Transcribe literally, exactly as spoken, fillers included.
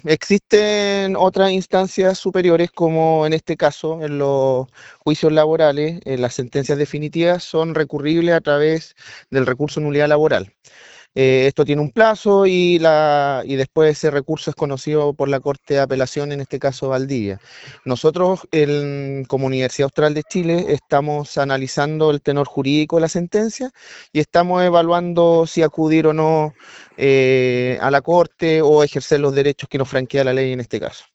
Existen otras instancias superiores, como en este caso, en los juicios laborales, en las sentencias definitivas son recurribles a través del recurso de nulidad laboral. Eh, esto tiene un plazo y, la, y después ese recurso es conocido por la Corte de Apelación, en este caso Valdivia. Nosotros, en, como Universidad Austral de Chile, estamos analizando el tenor jurídico de la sentencia y estamos evaluando si acudir o no eh, a la Corte o ejercer los derechos que nos franquea la ley en este caso.